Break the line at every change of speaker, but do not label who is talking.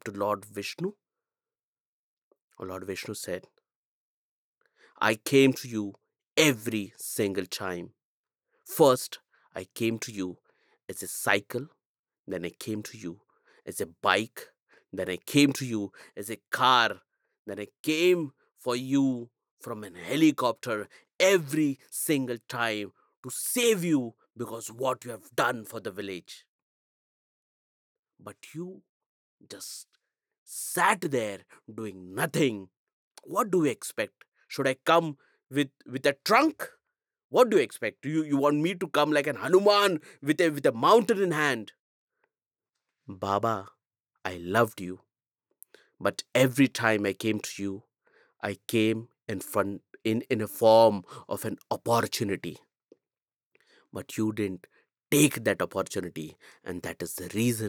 to Lord Vishnu? Lord Vishnu said, I came to you every single time. First, I came to you as a cycle, then I came to you as a bike, then I came to you as a car, then I came for you from an helicopter every single time to save you because what you have done for the village. But you just sat there doing nothing. What do you expect? Should I come with a trunk? What do you expect? You want me to come like an Hanuman with a mountain in hand? Baba, I loved you, but every time I came to you, I came in a form of an opportunity. But you didn't take that opportunity, and that is the reason